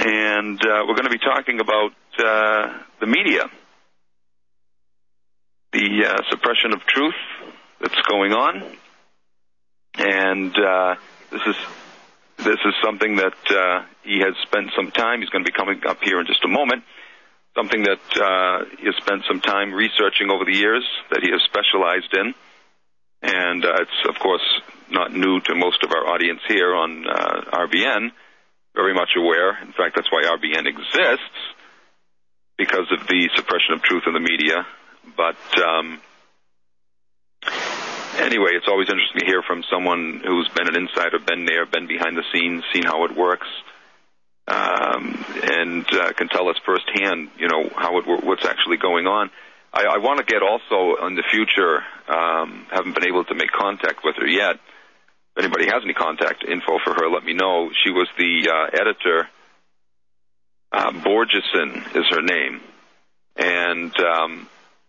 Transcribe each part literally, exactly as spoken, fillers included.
and uh, we're going to be talking about uh, the media, the uh, suppression of truth that's going on, and uh, this is this is something that uh, he has spent some time. He's going to be coming up here in just a moment. Something that uh, he has spent some time researching over the years, that he has specialized in. And uh, it's, of course, not new to most of our audience here on uh, R B N, very much aware. In fact, that's why R B N exists, because of the suppression of truth in the media. But um, anyway, it's always interesting to hear from someone who's been an insider, been there, been behind the scenes, seen how it works, um, and uh, can tell us firsthand, you know, how it, what's actually going on. I, I want to get also in the future, um, haven't been able to make contact with her yet. If anybody has any contact info for her, let me know. She was the uh, editor, uh, Borgeson is her name, and um,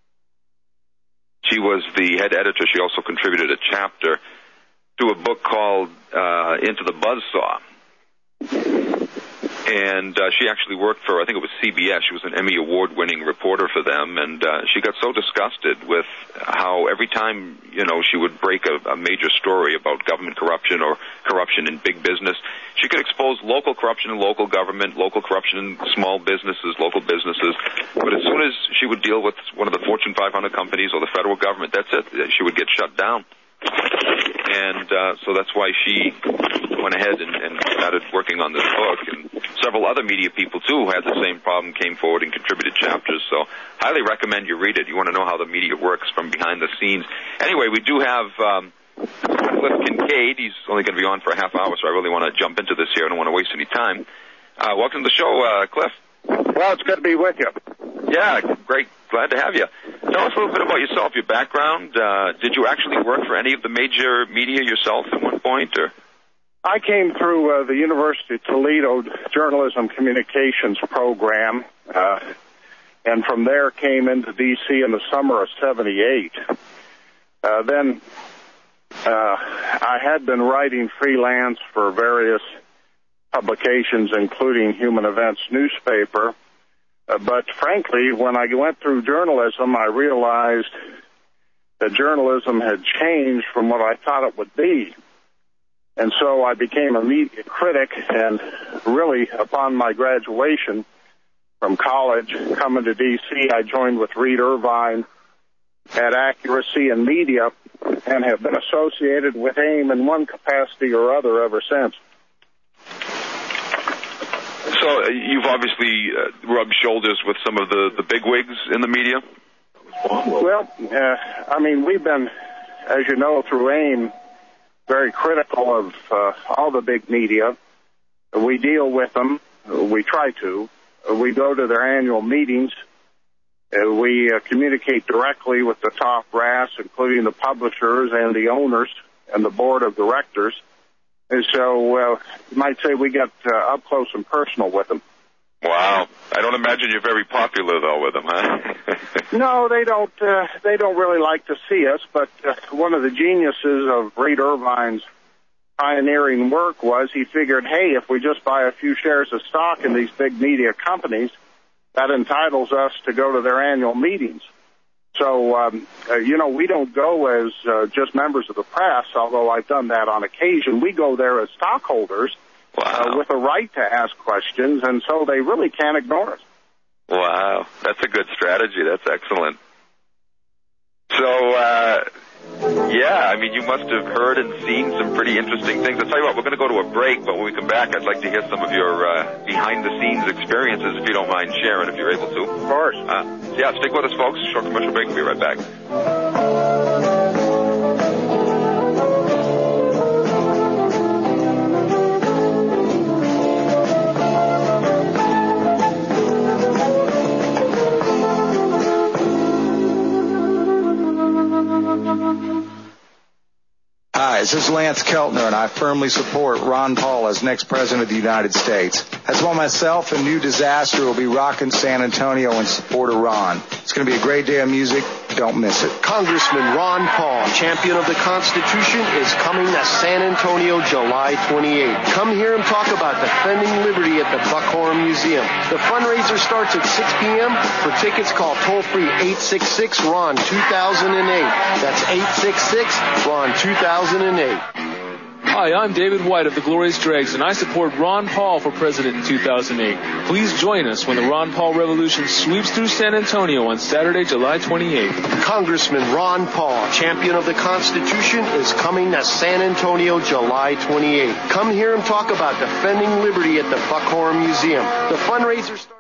she was the head editor. She also contributed a chapter to a book called uh, Into the Buzzsaw. And uh, she actually worked for, I think it was C B S. She was an Emmy Award-winning reporter for them, and uh, she got so disgusted with how every time, you know, she would break a, a major story about government corruption or corruption in big business, she could expose local corruption in local government, local corruption in small businesses, local businesses. But as soon as she would deal with one of the Fortune five hundred companies or the federal government, that's it. She would get shut down. And uh, so that's why she went ahead and, and started working on this book. And several other media people, too, who had the same problem, came forward and contributed chapters. So highly recommend you read it. You want to know how the media works from behind the scenes. Anyway, we do have um, Cliff Kincaid. He's only going to be on for a half hour, so I really want to jump into this here. I don't want to waste any time. Uh, welcome to the show, uh, Cliff. Well, it's good to be with you. Yeah, great. Glad to have you. Tell us a little bit about yourself, your background. Uh, did you actually work for any of the major media yourself at one point? Or? I came through uh, the University of Toledo Journalism Communications program, uh, and from there came into D C in the summer of seventy-eight. Uh, then uh, I had been writing freelance for various publications, including Human Events newspaper. Uh, but frankly, when I went through journalism, I realized that journalism had changed from what I thought it would be. And so I became a media critic, and really, upon my graduation from college, coming to D C, I joined with Reed Irvine at Accuracy in Media and have been associated with AIM in one capacity or other ever since. So uh, you've obviously uh, rubbed shoulders with some of the, the bigwigs in the media? Well, uh, I mean, we've been, as you know, through AIM, very critical of uh, all the big media. We deal with them. We try to. We go to their annual meetings. Uh, we uh, communicate directly with the top brass, including the publishers and the owners and the board of directors. And so uh, you might say we get uh, up close and personal with them. Wow. I don't imagine you're very popular, though, with them, huh? No, they don't uh, They don't really like to see us, but uh, one of the geniuses of Reed Irvine's pioneering work was he figured, hey, if we just buy a few shares of stock in these big media companies, that entitles us to go to their annual meetings. So, um, uh, you know, we don't go as uh, just members of the press, although I've done that on occasion. We go there as stockholders. Wow. Uh, with a right to ask questions, and so they really can't ignore us. Wow, that's a good strategy. That's excellent. So, uh, yeah, I mean, you must have heard and seen some pretty interesting things. I'll tell you what, we're going to go to a break, but when we come back, I'd like to hear some of your uh, behind-the-scenes experiences, if you don't mind sharing, if you're able to. Of course. Uh, yeah, stick with us, folks. Short commercial break. We'll be right back. Hi, this is Lance Keltner, and I firmly support Ron Paul as next President of the United States. That's why myself and New Disaster will be rocking San Antonio in support of Ron. It's going to be a great day of music, Don't miss it. Congressman Ron Paul, champion of the Constitution, is coming to San Antonio July twenty-eighth. Come hear him talk about defending liberty at the Buckhorn Museum. The fundraiser starts at six p.m. For tickets, call toll-free eight six six, R O N two thousand eight. That's eight six six, R O N two thousand eight. Hi, I'm David White of the Glorious Dregs, and I support Ron Paul for president in two thousand eight. Please join us when the Ron Paul Revolution sweeps through San Antonio on Saturday, July twenty-eighth. Congressman Ron Paul, champion of the Constitution, is coming to San Antonio July twenty-eighth. Come hear him talk about defending liberty at the Buckhorn Museum. The fundraiser starts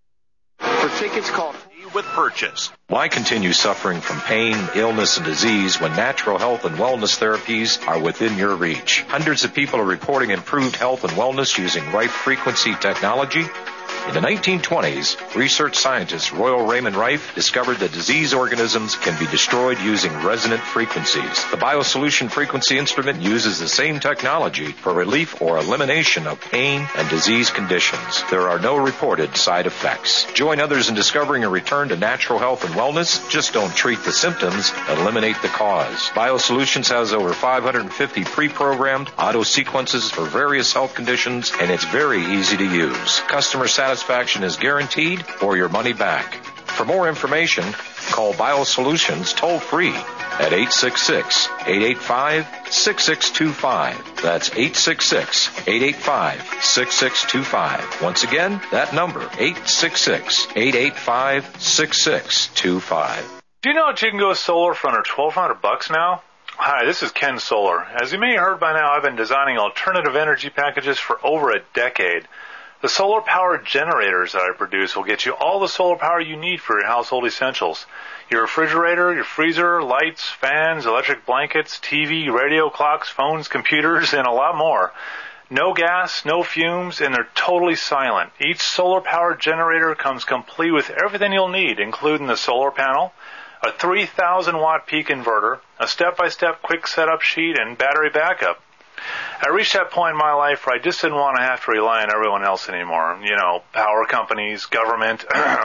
for tickets, call with purchase. Why continue suffering from pain, illness, and disease when natural health and wellness therapies are within your reach? Hundreds of people are reporting improved health and wellness using Rife Frequency technology. In the nineteen twenties, research scientist Royal Raymond Rife discovered that disease organisms can be destroyed using resonant frequencies. The BioSolution frequency instrument uses the same technology for relief or elimination of pain and disease conditions. There are no reported side effects. Join others in discovering a return to natural health and wellness. Just don't treat the symptoms, eliminate the cause. BioSolutions has over five hundred fifty pre-programmed auto sequences for various health conditions, and it's very easy to use. Customer satisfaction Satisfaction is guaranteed or your money back. For more information, call BioSolutions toll-free at eight six six, eight eight five, six six two five. That's eight six six, eight eight five, six six two five. Once again, that number, eight six six, eight eight five, six six two five. Do you know that you can go solar for under twelve hundred bucks now? Hi, this is Ken Solar. As you may have heard by now, I've been designing alternative energy packages for over a decade. The solar-powered generators that I produce will get you all the solar power you need for your household essentials. Your refrigerator, your freezer, lights, fans, electric blankets, T V, radio clocks, phones, computers, and a lot more. No gas, no fumes, and they're totally silent. Each solar-powered generator comes complete with everything you'll need, including the solar panel, a three thousand watt peak inverter, a step-by-step quick setup sheet, and battery backup. I reached that point in my life where I just didn't want to have to rely on everyone else anymore. You know, power companies, government.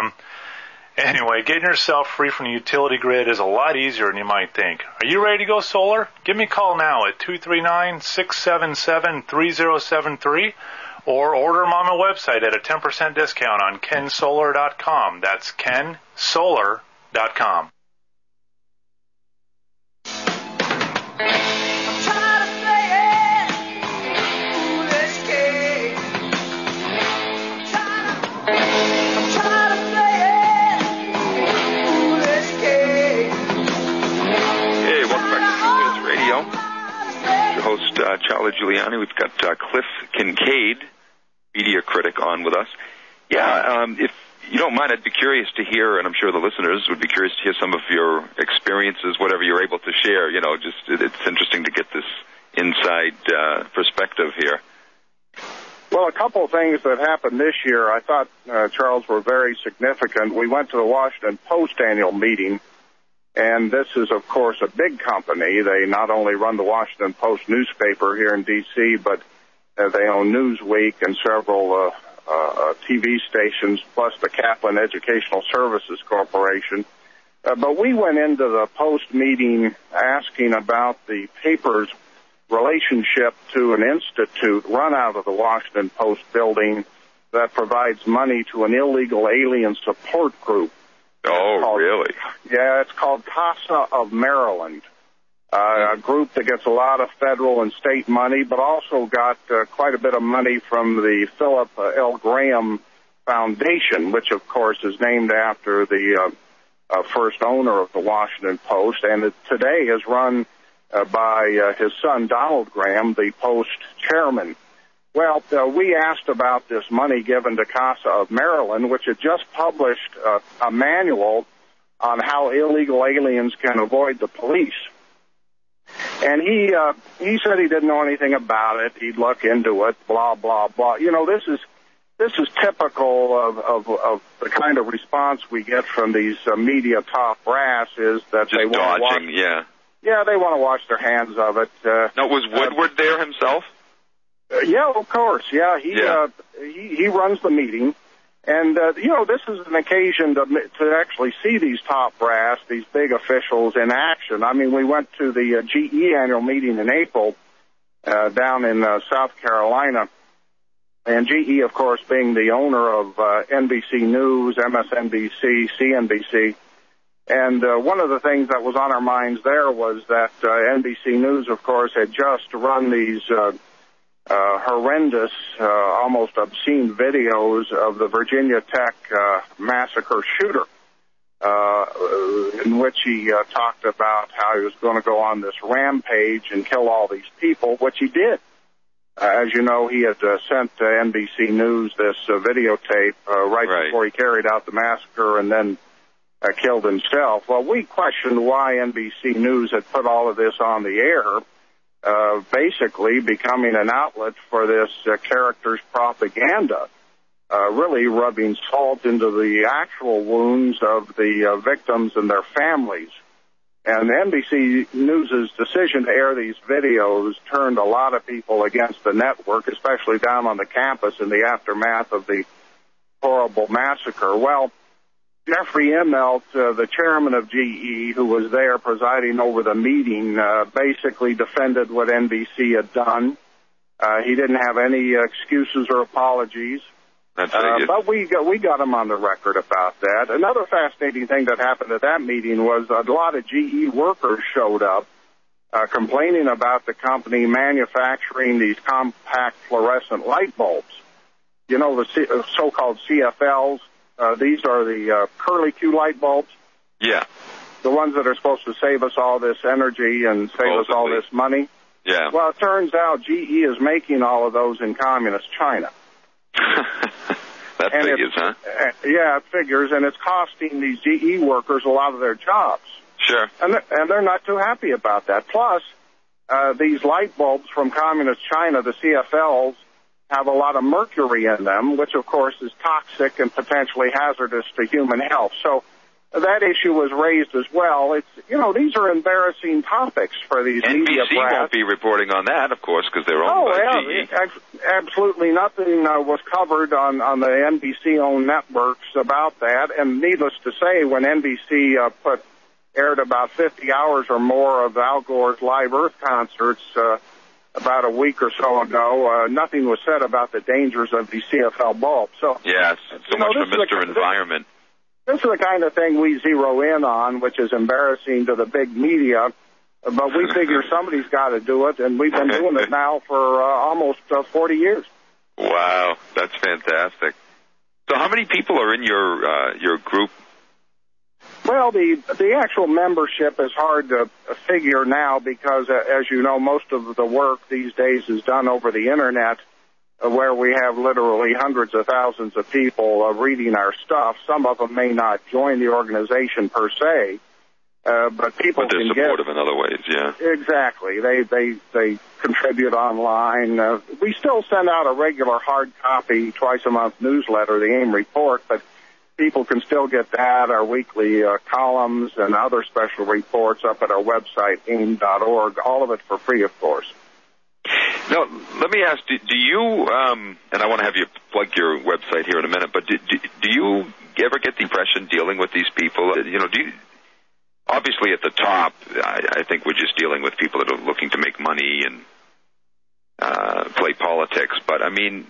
Anyway, getting yourself free from the utility grid is a lot easier than you might think. Are you ready to go solar? Give me a call now at two three nine, six seven seven, three zero seven three or order them on my website at a ten percent discount on ken solar dot com. That's ken solar dot com. Host uh, Charlie Giuliani. We've got uh, Cliff Kincaid, media critic, on with us. Yeah, um, if you don't mind, I'd be curious to hear, and I'm sure the listeners would be curious to hear some of your experiences, whatever you're able to share. You know, just it, it's interesting to get this inside uh, perspective here. Well, a couple of things that happened this year I thought, uh, Charles, were very significant. We went to the Washington Post annual meeting. And this is, of course, a big company. They not only run the Washington Post newspaper here in D C, but uh, they own Newsweek and several uh, uh, T V stations, plus the Kaplan Educational Services Corporation. Uh, but we went into the Post meeting asking about the paper's relationship to an institute run out of the Washington Post building that provides money to an illegal alien support group. Oh, called, really? Yeah, it's called CASA of Maryland, uh, a group that gets a lot of federal and state money, but also got uh, quite a bit of money from the Philip uh, L. Graham Foundation, which, of course, is named after the uh, uh, first owner of the Washington Post, and it today is run uh, by uh, his son, Donald Graham, the Post chairman. Well, uh, we asked about this money given to CASA of Maryland, which had just published uh, a manual on how illegal aliens can avoid the police. And he uh, he said he didn't know anything about it. He'd look into it, blah, blah, blah. You know, this is this is typical of, of, of the kind of response we get from these uh, media top brass is that Just they want to wash, yeah. Yeah, they want to wash their hands of it. Uh, now, was Woodward uh, there himself? Uh, yeah, of course. Yeah, he yeah. Uh, he he runs the meeting, And, uh, you know, this is an occasion to, to actually see these top brass, these big officials in action. I mean, we went to the uh, G E annual meeting in April uh, down in uh, South Carolina. And G E, of course, being the owner of uh, N B C News, M S N B C, C N B C. And uh, one of the things that was on our minds there was that uh, N B C News, of course, had just run these uh, uh, horrendous, uh, almost obscene videos of the Virginia Tech uh, massacre shooter, uh, in which he uh, talked about how he was going to go on this rampage and kill all these people, which he did. Uh, as you know, he had uh, sent uh, N B C News this uh, videotape uh, right, right before he carried out the massacre and then uh, killed himself. Well, we questioned why N B C News had put all of this on the air, uh, basically becoming an outlet for this uh, character's propaganda, uh, really rubbing salt into the actual wounds of the uh, victims and their families. And N B C News' decision to air these videos turned a lot of people against the network, especially down on the campus in the aftermath of the horrible massacre. Well, Jeffrey Immelt, uh, the chairman of G E, who was there presiding over the meeting, uh, basically defended what N B C had done. Uh, he didn't have any excuses or apologies. Uh, but we got, we got him on the record about that. Another fascinating thing that happened at that meeting was a lot of G E workers showed up uh, complaining about the company manufacturing these compact fluorescent light bulbs. You know, the C- so-called C F Ls. Uh, these are the uh, curlicue light bulbs. Yeah. The ones that are supposed to save us all this energy and save Supposedly. us all this money. Yeah. Well, it turns out G E is making all of those in communist China. That and figures, huh? Uh, yeah, it figures, and it's costing these G E workers a lot of their jobs. Sure. And they're, and they're not too happy about that. Plus, uh, these light bulbs from communist China, the C F Ls, have a lot of mercury in them, which, of course, is toxic and potentially hazardous to human health. So that issue was raised as well. It's, you know, these are embarrassing topics for these N B C media brats. won't be reporting on that, of course, because they're owned oh, by yeah, G E. Ex- absolutely nothing uh, was covered on, on the N B C-owned networks about that. And needless to say, when N B C uh, put aired about fifty hours or more of Al Gore's Live Earth concerts uh, about a week or so ago, uh, nothing was said about the dangers of these C F L bulbs. So, yes, so much know, for Mister The, Environment. This is the kind of thing we zero in on, which is embarrassing to the big media, but we figure somebody's got to do it, and we've been doing it now for uh, almost uh, forty years. Wow, that's fantastic. So how many people are in your uh, your group? Well, the the actual membership is hard to figure now because, uh, as you know, most of the work these days is done over the Internet, where we have literally hundreds of thousands of people uh, reading our stuff. Some of them may not join the organization per se, uh, but people but they're can supportive get, in other ways, yeah. Exactly. They they they contribute online. Uh, we still send out a regular hard copy, twice a month newsletter, the AIM Report, but people can still get that, our weekly uh, columns and other special reports up at our website, aim dot org, all of it for free, of course. Now, let me ask, do, do you, um, and I want to have you plug your website here in a minute, but do, do, do you ever get the impression dealing with these people, you know, do you, obviously at the top, I, I think we're just dealing with people that are looking to make money and uh, play politics, but I mean,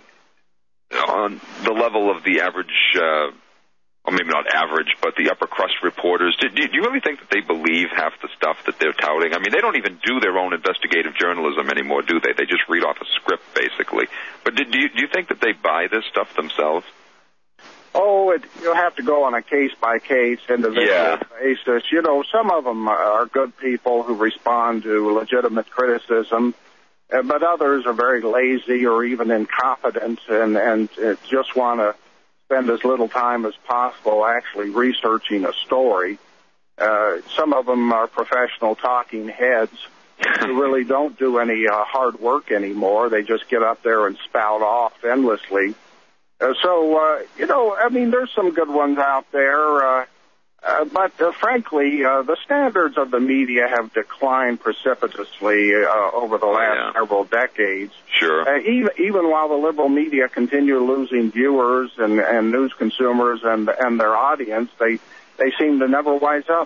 on the level of the average, uh, or maybe not average, but the upper crust reporters, do, do you really think that they believe half the stuff that they're touting? I mean, they don't even do their own investigative journalism anymore, do they? They just read off a script, basically. But do, do, you, do you think that they buy this stuff themselves? Oh, it, you'll have to go on a case-by-case, individual yeah. basis. You know, some of them are good people who respond to legitimate criticism, but others are very lazy or even incompetent and, and just want to spend as little time as possible actually researching a story. Uh, some of them are professional talking heads who really don't do any uh, hard work anymore. They just get up there and spout off endlessly. Uh, so, uh, you know, I mean, there's some good ones out there. Uh, Uh, but uh, frankly, uh, the standards of the media have declined precipitously uh, over the last yeah. several decades. Sure. Uh, even even while the liberal media continue losing viewers and, and news consumers and and their audience, they they seem to never wise up.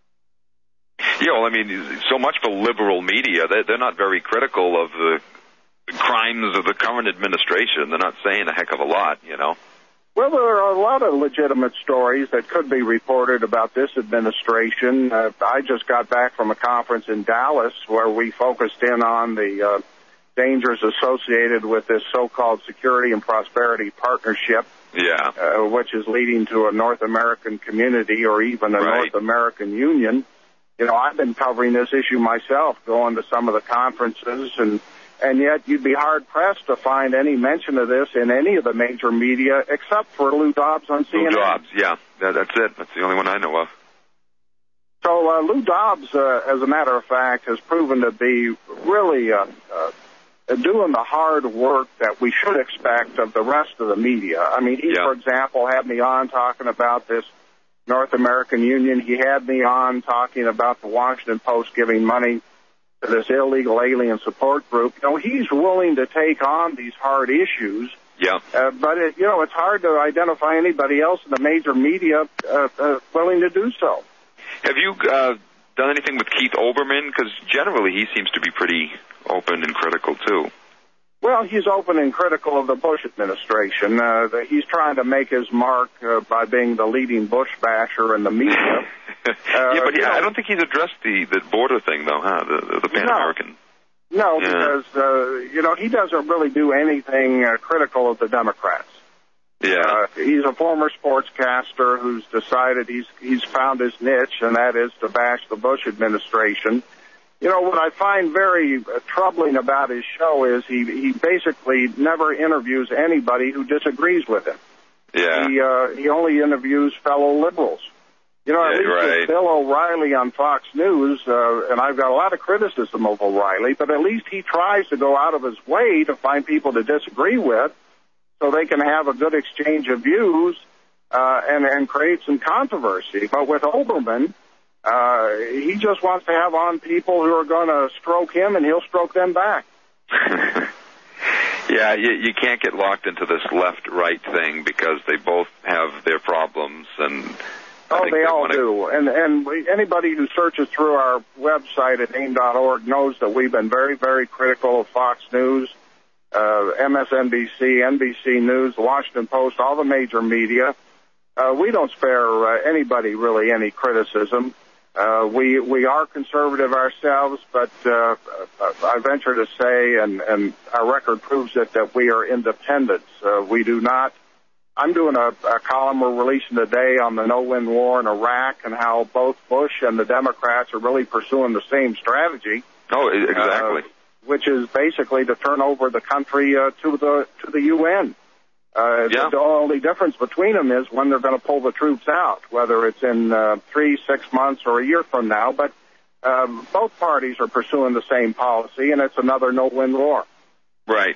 Yeah, well, I mean, so much for liberal media. They're, they're not very critical of the crimes of the current administration. They're not saying a heck of a lot, you know. Well, there are a lot of legitimate stories that could be reported about this administration. Uh, I just got back from a conference in Dallas where we focused in on the uh, dangers associated with this so-called Security and Prosperity Partnership, yeah, uh, which is leading to a North American community or even a right. North American Union. You know, I've been covering this issue myself, going to some of the conferences, and And yet you'd be hard-pressed to find any mention of this in any of the major media except for Lou Dobbs on C N N. Lou Dobbs, yeah. yeah. That's it. That's the only one I know of. So uh, Lou Dobbs, uh, as a matter of fact, has proven to be really uh, uh, doing the hard work that we should expect of the rest of the media. I mean, he, yeah. for example, had me on talking about this North American Union. He had me on talking about the Washington Post giving money to this illegal alien support group. You know, he's willing to take on these hard issues. Yeah. Uh, but, it, you know, it's hard to identify anybody else in the major media uh, uh, willing to do so. Have you uh, done anything with Keith Olbermann? Because generally he seems to be pretty open and critical, too. Well, he's open and critical of the Bush administration. Uh, the, he's trying to make his mark uh, by being the leading Bush basher in the media. uh, yeah, but yeah, know, I don't think he's addressed the, the border thing, though, huh? The, the Pan-American. No, no yeah. because, uh, you know, he doesn't really do anything uh, critical of the Democrats. Yeah. Uh, he's a former sportscaster who's decided he's he's found his niche, and that is to bash the Bush administration. You know, what I find very uh, troubling about his show is he he basically never interviews anybody who disagrees with him. Yeah. He uh, he only interviews fellow liberals. You know, at yeah, least right. with Bill O'Reilly on Fox News, uh, and I've got a lot of criticism of O'Reilly, but at least he tries to go out of his way to find people to disagree with so they can have a good exchange of views uh, and, and create some controversy. But with Olbermann, Uh, he just wants to have on people who are going to stroke him, and he'll stroke them back. yeah, you, you can't get locked into this left-right thing because they both have their problems, and I oh, think they, they all wanna... do. And and we, anybody who searches through our website at aim dot org knows that we've been very, very critical of Fox News, uh, M S N B C, N B C News, the Washington Post, all the major media. Uh, we don't spare uh, anybody really any criticism. Uh, we we are conservative ourselves, but uh, I venture to say, and, and our record proves it, that we are independent. Uh, we do not. I'm doing a, a column we're releasing today on the no-win war in Iraq and how both Bush and the Democrats are really pursuing the same strategy. Oh, exactly. Uh, which is basically to turn over the country uh, to the to the U N. Uh, yeah. The only difference between them is when they're going to pull the troops out, whether it's in uh, three, six months, or a year from now. But um, both parties are pursuing the same policy, and it's another no-win war. Right.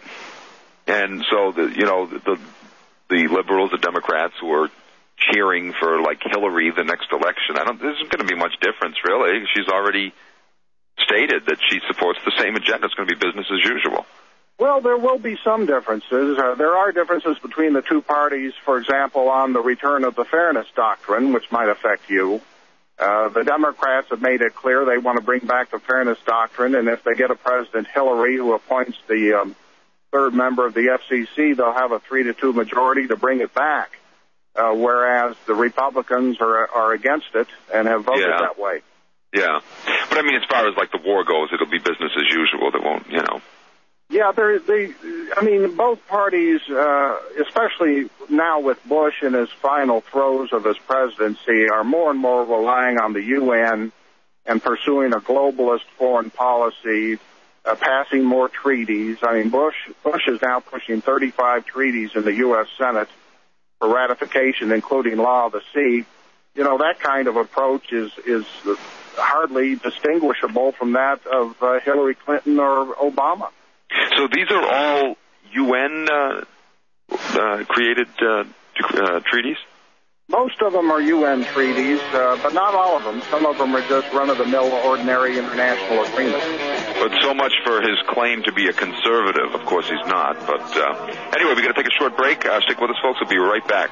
And so, the, you know, the the liberals, the Democrats who are cheering for, like, Hillary the next election, I don't. There isn't going to be much difference, really. She's already stated that she supports the same agenda. It's going to be business as usual. Well, there will be some differences. Uh, there are differences between the two parties, for example, on the return of the fairness doctrine, which might affect you. Uh, the Democrats have made it clear they want to bring back the fairness doctrine, and if they get a President Hillary who appoints the um, third member of the F C C, they'll have a three to two majority to bring it back, uh, whereas the Republicans are, are against it and have voted yeah. that way. Yeah. But, I mean, as far as, like, the war goes, it'll be business as usual. There won't, you know... Yeah, there, they, I mean, both parties, uh, especially now with Bush in his final throes of his presidency, are more and more relying on the U N and pursuing a globalist foreign policy, uh, passing more treaties. I mean, Bush, Bush is now pushing thirty-five treaties in the U S Senate for ratification, including Law of the Sea. You know, that kind of approach is, is hardly distinguishable from that of uh, Hillary Clinton or Obama. So these are all U N uh, uh, created uh, uh, treaties? Most of them are U N treaties, uh, but not all of them. Some of them are just run-of-the-mill, ordinary international agreements. But so much for his claim to be a conservative. Of course he's not. But uh, anyway, we're going to take a short break. Uh, stick with us, folks. We'll be right back.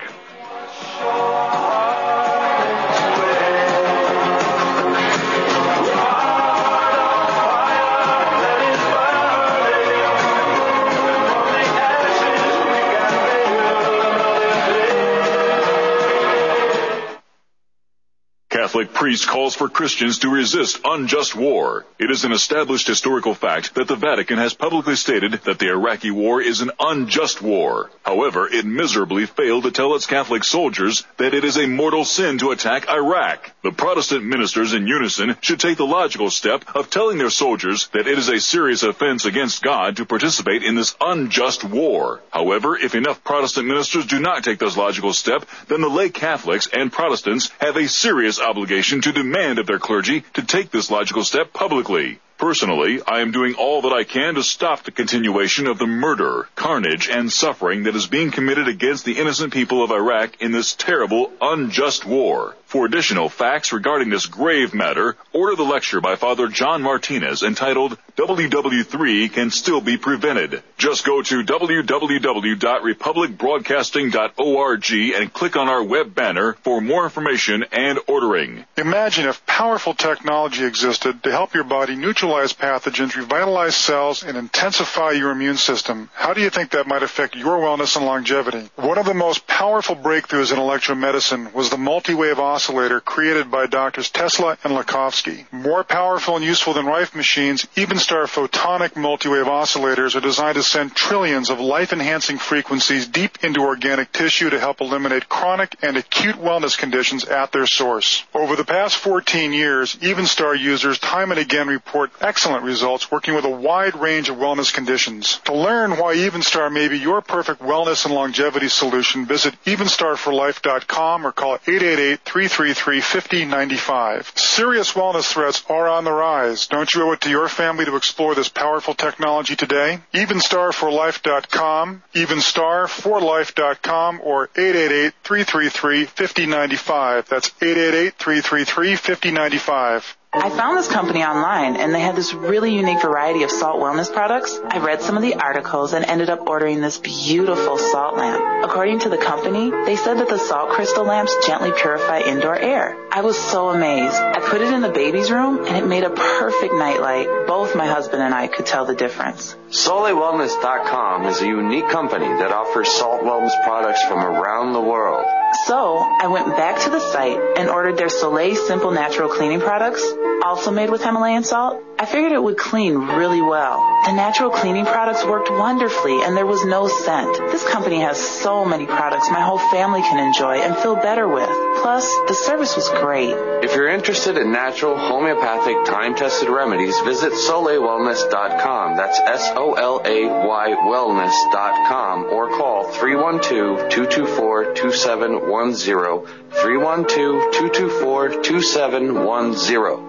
Catholic priest calls for Christians to resist unjust war. It is an established historical fact that the Vatican has publicly stated that the Iraqi war is an unjust war. However, it miserably failed to tell its Catholic soldiers that it is a mortal sin to attack Iraq. The Protestant ministers in unison should take the logical step of telling their soldiers that it is a serious offense against God to participate in this unjust war. However, if enough Protestant ministers do not take this logical step, then the lay Catholics and Protestants have a serious obligation to demand of their clergy to take this logical step publicly. Personally, I am doing all that I can to stop the continuation of the murder, carnage, and suffering that is being committed against the innocent people of Iraq in this terrible, unjust war. For additional facts regarding this grave matter, order the lecture by Father John Martinez entitled W W three Can Still Be Prevented. Just go to w w w dot republic broadcasting dot org and click on our web banner for more information and ordering. Imagine if powerful technology existed to help your body neutralize pathogens, revitalize cells, and intensify your immune system. How do you think that might affect your wellness and longevity? One of the most powerful breakthroughs in electromedicine was the multi-wave oscillator created by Doctors Tesla and Lakovsky. More powerful and useful than Rife machines, Evenstar photonic multi-wave oscillators are designed to send trillions of life-enhancing frequencies deep into organic tissue to help eliminate chronic and acute wellness conditions at their source. Over the past fourteen years, Evenstar users time and again report excellent results working with a wide range of wellness conditions. To learn why Evenstar may be your perfect wellness and longevity solution, visit evenstar for life dot com or call eight eight eight, three three three, five zero nine five. Serious wellness threats are on the rise. Don't you owe it to your family to explore this powerful technology today? evenstar for life dot com, evenstar for life dot com, or eight eight eight, three three three, five zero nine five. That's eight eight eight, three three three, five zero nine five. I found this company online, and they had this really unique variety of salt wellness products. I read some of the articles and ended up ordering this beautiful salt lamp. According to the company, they said that the salt crystal lamps gently purify indoor air. I was so amazed. I put it in the baby's room, and it made a perfect nightlight. Both my husband and I could tell the difference. Sole Wellness dot com is a unique company that offers salt wellness products from around the world. So, I went back to the site and ordered their Soleil Simple Natural Cleaning products, also made with Himalayan salt. I figured it would clean really well. The natural cleaning products worked wonderfully, and there was no scent. This company has so many products my whole family can enjoy and feel better with. Plus, the service was great. If you're interested in natural, homeopathic, time-tested remedies, visit Sole Wellness dot com. That's S O L A Y Wellness dot com, or call three one two, two two four, two seven one zero, three one two, two two four, two seven one zero.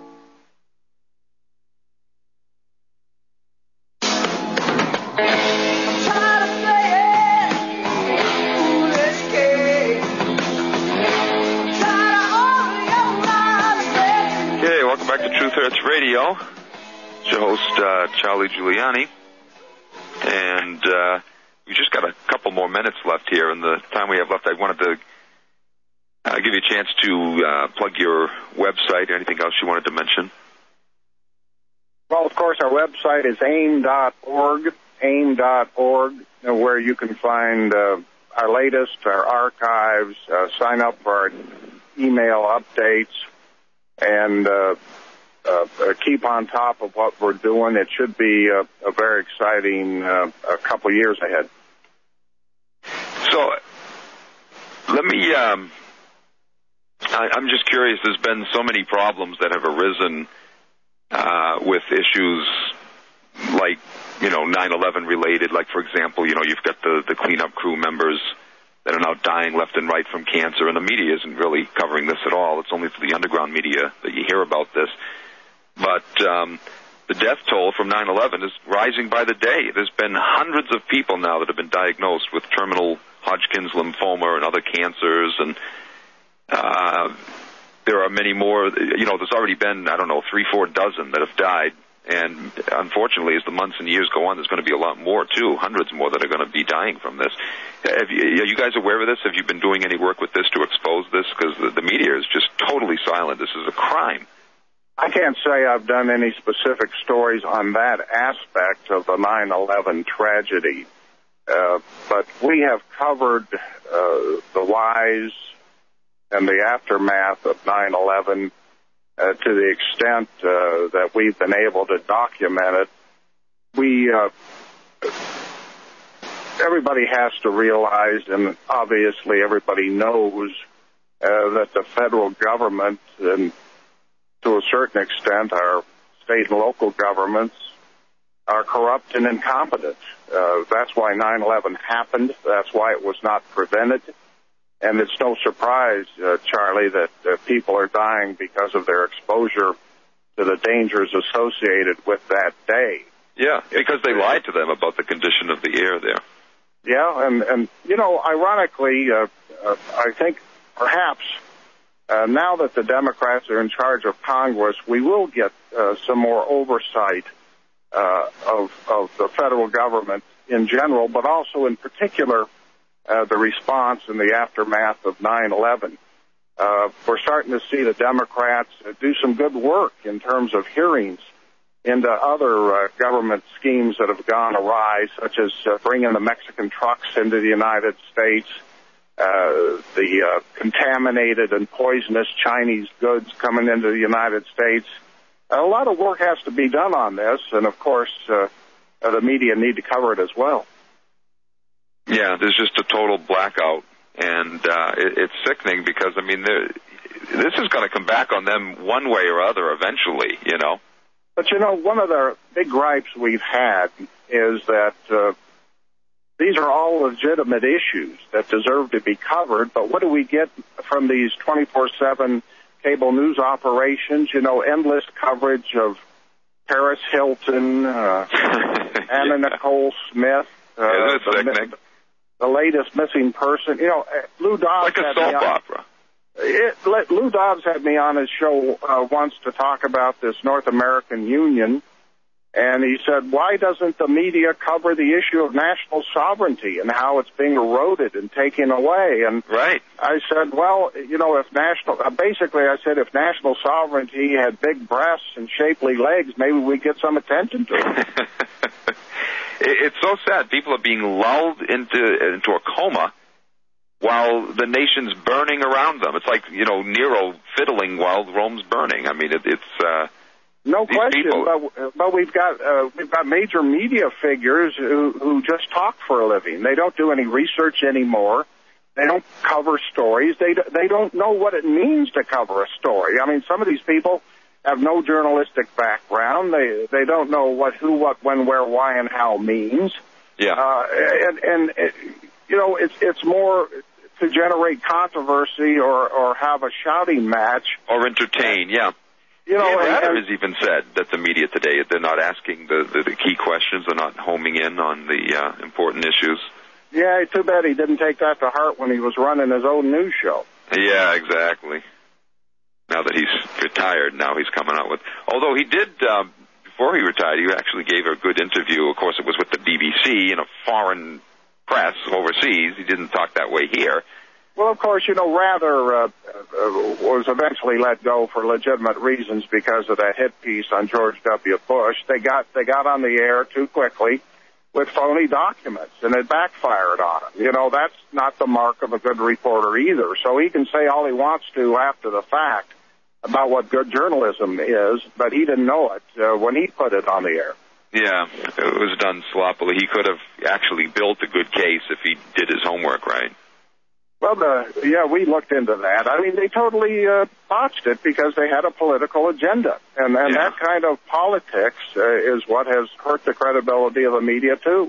Back to Truth Hurts Radio. It's your host, uh, Charlie Giuliani. And uh, we just got a couple more minutes left here. In the time we have left, I wanted to uh, give you a chance to uh, plug your website. Anything else you wanted to mention? Well, of course, our website is aim dot org, aim dot org, where you can find uh, our latest, our archives, uh, sign up for our email updates, and uh, uh, keep on top of what we're doing. It should be a, a very exciting uh, a couple years ahead. So, let me, um, I, I'm just curious, there's been so many problems that have arisen uh, with issues like, you know, nine eleven related. Like, for example, you know, you've got the, the cleanup crew members that are now dying left and right from cancer, and the media isn't really covering this at all. It's only through the underground media that you hear about this. But um, the death toll from nine eleven is rising by the day. There's been hundreds of people now that have been diagnosed with terminal Hodgkin's lymphoma and other cancers, and uh, there are many more. You know, there's already been, I don't know, three, four dozen that have died. And unfortunately, as the months and years go on, there's going to be a lot more, too, hundreds more that are going to be dying from this. Have you, are you guys aware of this? Have you been doing any work with this to expose this? Because the, the media is just totally silent. This is a crime. I can't say I've done any specific stories on that aspect of the nine eleven tragedy, uh, but we have covered uh, the whys and the aftermath of nine eleven uh, to the extent uh, that we've been able to document it. We, uh, everybody has to realize, and obviously everybody knows, uh, that the federal government and to a certain extent, our state and local governments are corrupt and incompetent. Uh, that's why nine eleven happened. That's why it was not prevented. And it's no surprise, uh, Charlie, that uh, people are dying because of their exposure to the dangers associated with that day. Yeah, because they lied to them about the condition of the air there. Yeah, and, and you know, ironically, uh, uh, I think perhaps Uh, now that the Democrats are in charge of Congress, we will get uh, some more oversight uh, of, of the federal government in general, but also in particular uh, the response in the aftermath of nine eleven. Uh, we're starting to see the Democrats uh, do some good work in terms of hearings into other uh, government schemes that have gone awry, such as uh, bringing the Mexican trucks into the United States, Uh, the uh, contaminated and poisonous Chinese goods coming into the United States. A lot of work has to be done on this, and of course, uh, the media need to cover it as well. Yeah, there's just a total blackout, and uh, it, it's sickening because, I mean, this is going to come back on them one way or other eventually, you know. But, you know, one of the big gripes we've had is that uh, these are all legitimate issues that deserve to be covered, but what do we get from these twenty-four seven cable news operations? You know, endless coverage of Paris Hilton, uh, Anna Nicole Smith, uh, yeah, the, the latest missing person. You know, Lou Dobbs like a had soap me on, opera. It, let, Lou Dobbs had me on his show uh, once to talk about this North American Union. And he said, why doesn't the media cover the issue of national sovereignty and how it's being eroded and taken away? And right. I said, well, you know, if national, uh, basically I said, if national sovereignty had big breasts and shapely legs, maybe we'd get some attention to it. It's so sad. People are being lulled into, into a coma while the nation's burning around them. It's like, you know, Nero fiddling while Rome's burning. I mean, it, it's, uh, No question, but, but we've got uh, we've got major media figures who, who just talk for a living. They don't do any research anymore. They don't cover stories. They they don't know what it means to cover a story. I mean, some of these people have no journalistic background. They they don't know what who, what, when, where, why, and how means. Yeah, uh, and and it, you know, it's it's more to generate controversy or or have a shouting match or entertain. Yeah. You know, Ian Rather and, has even said that the media today, they're not asking the, the, the key questions, they're not homing in on the uh, important issues. Yeah, too bad he didn't take that to heart when he was running his own news show. Yeah, exactly. Now that he's retired, now he's coming out with... Although he did, uh, before he retired, he actually gave a good interview. Of course, it was with the B B C in a foreign press overseas. He didn't talk that way here. Well, of course, you know, Rather uh, uh, was eventually let go for legitimate reasons because of that hit piece on George W. Bush. They got they got on the air too quickly with phony documents, and it backfired on him. You know, that's not the mark of a good reporter either. So he can say all he wants to after the fact about what good journalism is, but he didn't know it uh, when he put it on the air. Yeah, it was done sloppily. He could have actually built a good case if he did his homework right. Well, the, yeah, we looked into that. I mean, they totally uh, botched it because they had a political agenda. And, and yeah. that kind of politics uh, is what has hurt the credibility of the media, too.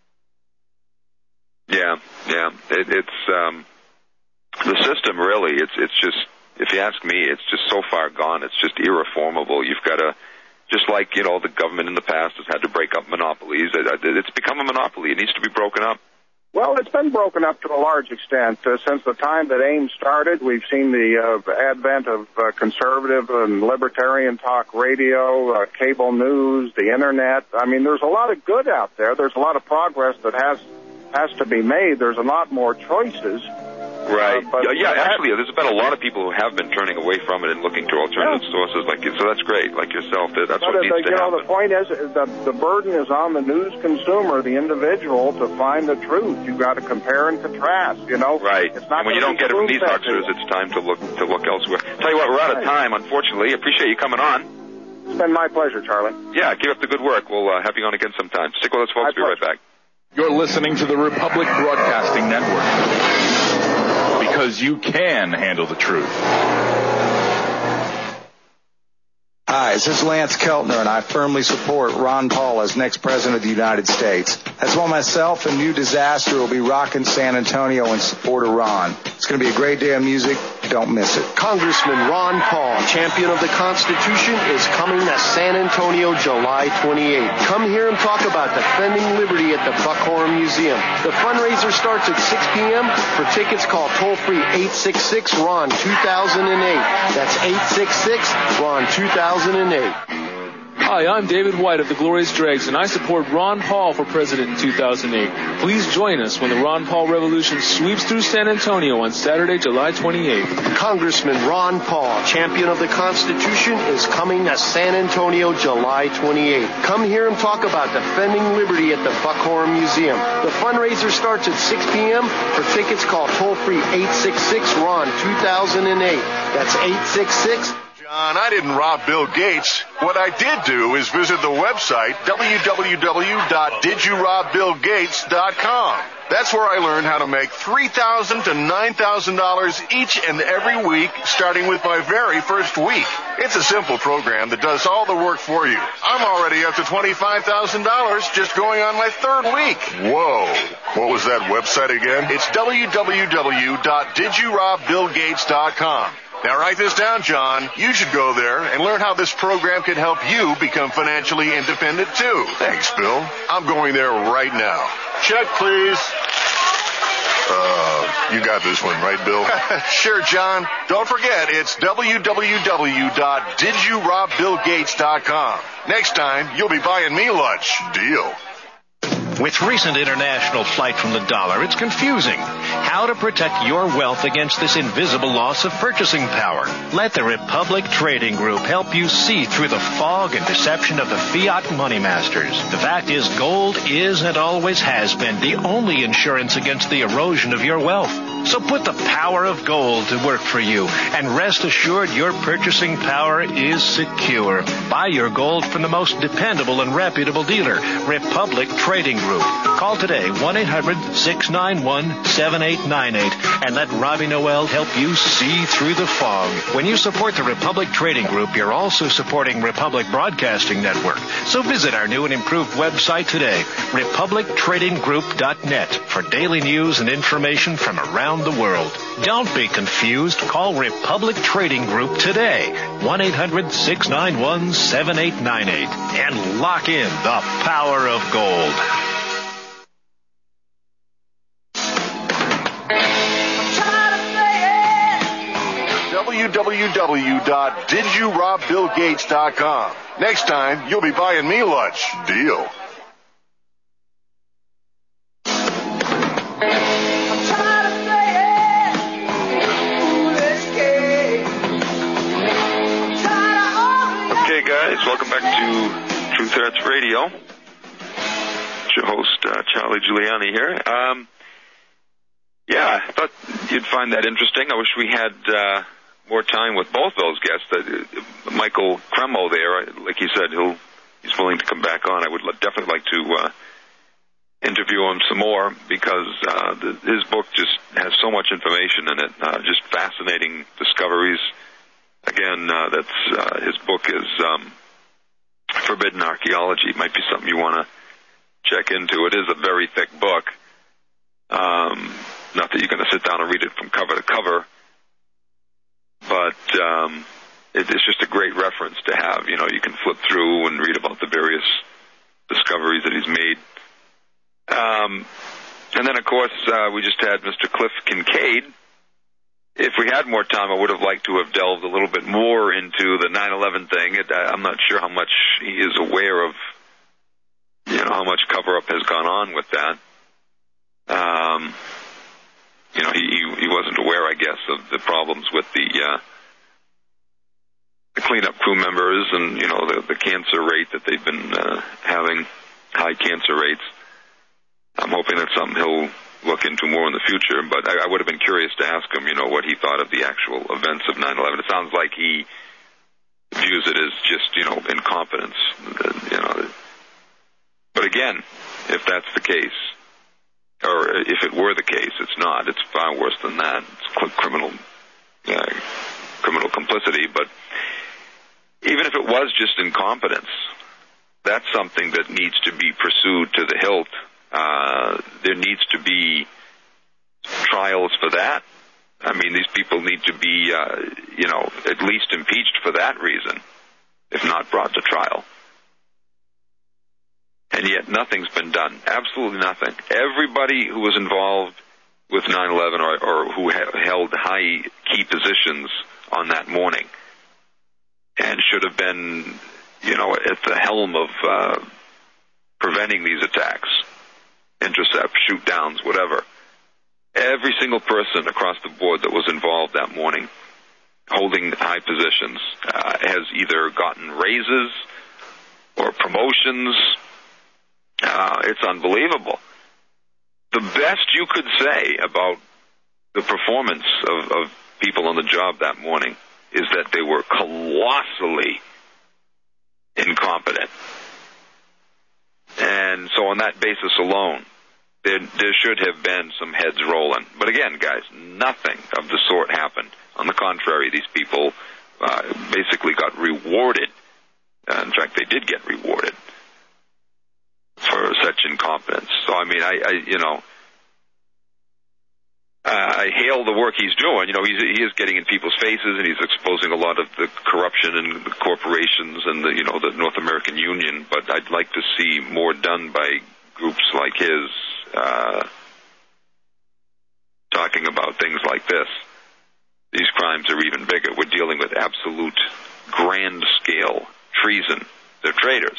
Yeah, yeah. It, it's um, the system, really. It's it's just, if you ask me, it's just so far gone. It's just irreformable. You've got to, just like, you know, the government in the past has had to break up monopolies. It, it's become a monopoly. It needs to be broken up. Well, it's been broken up to a large extent. Uh, since the time that AIM started, we've seen the uh, advent of uh, conservative and libertarian talk radio, uh, cable news, the Internet. I mean, there's a lot of good out there. There's a lot of progress that has has to be made. There's a lot more choices. Right. Uh, but yeah, yeah, actually, there's been a lot of people who have been turning away from it and looking to alternative yeah. sources like you. So that's great, like yourself. That's but what needs the, to you happen. know, the point is that the burden is on the news consumer, the individual, to find the truth. You've got to compare and contrast, you know. Right. It's not and when you don't get it from these hucksters, it's time to look to look elsewhere. Tell you what, we're out of time, unfortunately. Appreciate you coming on. It's been my pleasure, Charlie. Yeah, keep up the good work. We'll uh, have you on again sometime. Stick with us, folks. My Be pleasure. right back. You're listening to the Republic Broadcasting Network. Because you can handle the truth. Hi, this is Lance Keltner, and I firmly support Ron Paul as next President of the United States. That's why myself and New Disaster will be rocking San Antonio in support of Ron. It's going to be a great day of music. Don't miss it. Congressman Ron Paul, champion of the Constitution, is coming to San Antonio July twenty-eighth. Come hear him talk about defending liberty at the Buckhorn Museum. The fundraiser starts at six p.m. For tickets, call toll-free eight six six, R O N two thousand eight. That's eight six six, R O N two thousand eight. Hi, I'm David White of the Glorious Dregs, and I support Ron Paul for President in two thousand eight. Please join us when the Ron Paul Revolution sweeps through San Antonio on Saturday, July twenty-eighth. Congressman Ron Paul, champion of the Constitution, is coming to San Antonio July twenty-eighth. Come hear him talk about defending liberty at the Buckhorn Museum. The fundraiser starts at six p.m. For tickets, call toll-free eight six six, R O N two thousand eight. That's eight six six. John, I didn't rob Bill Gates. What I did do is visit the website w w w dot did you rob bill gates dot com. That's where I learned how to make three thousand dollars to nine thousand dollars each and every week, starting with my very first week. It's a simple program that does all the work for you. I'm already up to twenty-five thousand dollars just going on my third week. Whoa. What was that website again? It's w w w dot did you rob bill gates dot com. Now write this down, John. You should go there and learn how this program can help you become financially independent, too. Thanks, Bill. I'm going there right now. Check, please. Uh, you got this one, right, Bill? Sure, John. Don't forget, it's w w w dot did you rob bill gates dot com. Next time, you'll be buying me lunch. Deal. With recent international flight from the dollar, it's confusing. How to protect your wealth against this invisible loss of purchasing power. Let the Republic Trading Group help you see through the fog and deception of the fiat money masters. The fact is, gold is and always has been the only insurance against the erosion of your wealth. So put the power of gold to work for you, and rest assured your purchasing power is secure. Buy your gold from the most dependable and reputable dealer, Republic Trading Group. Call today, one eight hundred six nine one seven eight nine eight, and let Robbie Noel help you see through the fog. When you support the Republic Trading Group, you're also supporting Republic Broadcasting Network. So visit our new and improved website today, republic trading group dot net, for daily news and information from around the world. Don't be confused. Call Republic Trading Group today, one eight hundred six nine one seven eight nine eight, and lock in the power of gold. w w w dot did you rob bill gates dot com. Next time, you'll be buying me lunch. Deal. Okay, guys, welcome back to Truth Hurts Radio. It's your host, uh, Charlie Giuliani here. Um, yeah, I thought you'd find that interesting. I wish we had uh, more time with both those guests. Uh, Michael Cremo there, like you said, he'll he's willing to come back on. I would definitely like to uh, interview him some more because uh, the, his book just has so much information in it, uh, just fascinating discoveries. Again, uh, that's uh, his book is um, Forbidden Archaeology. It might be something you want to check into. It is a very thick book. Um, not that you're going to sit down and read it from cover to cover, but um, it, it's just a great reference to have. You know, you can flip through and read about the various discoveries that he's made. Um, And then, of course, uh, we just had Mister Cliff Kincaid. If we had more time, I would have liked to have delved a little bit more into the nine eleven thing. It, I'm not sure how much he is aware of, you know, how much cover-up has gone on with that. Um, you know, he, he wasn't aware, I guess, of the problems with the, uh, the cleanup crew members and, you know, the, the cancer rate that they've been uh, having, high cancer rates. I'm hoping that's something he'll look into more in the future, but I, I would have been curious to ask him, you know, what he thought of the actual events of nine eleven. It sounds like he views it as just, you know, incompetence, you know. But again, if that's the case, or if it were the case, it's not. It's far worse than that. It's criminal, uh, criminal complicity. But even if it was just incompetence, that's something that needs to be pursued to the hilt. Uh, there needs to be trials for that. I mean, these people need to be, uh, you know, at least impeached for that reason, if not brought to trial. And yet nothing's been done. Absolutely nothing. Everybody who was involved with nine eleven or, or who ha- held high key positions on that morning and should have been, you know, at the helm of uh, preventing these attacks, intercept, shoot downs, whatever. Every single person across the board that was involved that morning holding high positions uh, has either gotten raises or promotions. Uh, it's unbelievable. The best you could say about the performance of, of people on the job that morning is that they were colossally incompetent. And so on that basis alone, there, there should have been some heads rolling. But again, guys, nothing of the sort happened. On the contrary, these people uh, basically got rewarded. Uh, in fact, they did get rewarded for such incompetence. So, I mean, I, I you know, uh, I hail the work he's doing. You know, he's, he is getting in people's faces, and he's exposing a lot of the corruption in the corporations and the, you know, the North American Union. But I'd like to see more done by groups like his, uh, talking about things like this. These crimes are even bigger. We're dealing with absolute grand-scale treason. They're traitors.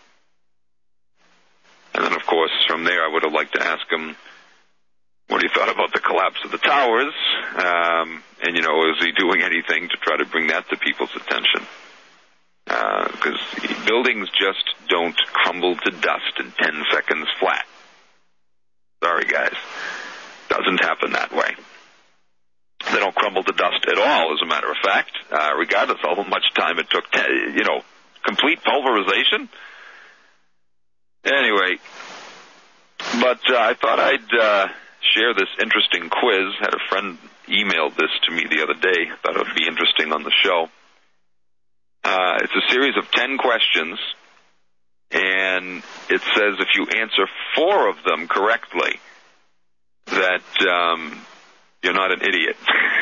And then, of course, from there, I would have liked to ask him what he thought about the collapse of the towers. Um, and, you know, is he doing anything to try to bring that to people's attention? Because uh, buildings just don't crumble to dust in ten seconds flat. Sorry, guys. Doesn't happen that way. They don't crumble to dust at all, as a matter of fact, uh, regardless of how much time it took to, you know, complete pulverization. Anyway, but uh, I thought I'd uh, share this interesting quiz. Had a friend emailed this to me the other day. Thought it would be interesting on the show. Uh, it's a series of ten questions, and it says if you answer four of them correctly, that um, you're not an idiot.